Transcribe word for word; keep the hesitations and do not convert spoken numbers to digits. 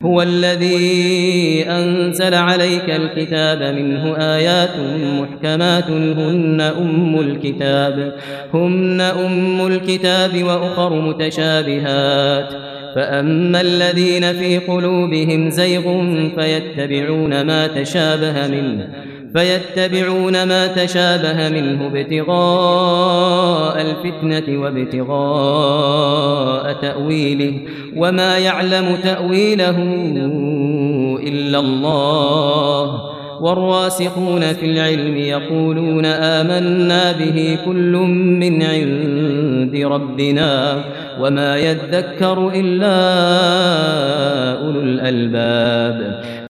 هو الذي أنزل عليك الكتاب منه آيات محكمات هن أم الكتاب هن أم الكتاب وأخر متشابهات فأما الذين في قلوبهم زيغ فيتبعون ما تشابه منه فيتبعون ما تشابه منه ابتغاء الفتنة وابتغاء تأويله وما يعلم تأويله إلا الله والراسخون في العلم يقولون آمنا به كل من عند ربنا وما يذكر إلا أولو الألباب.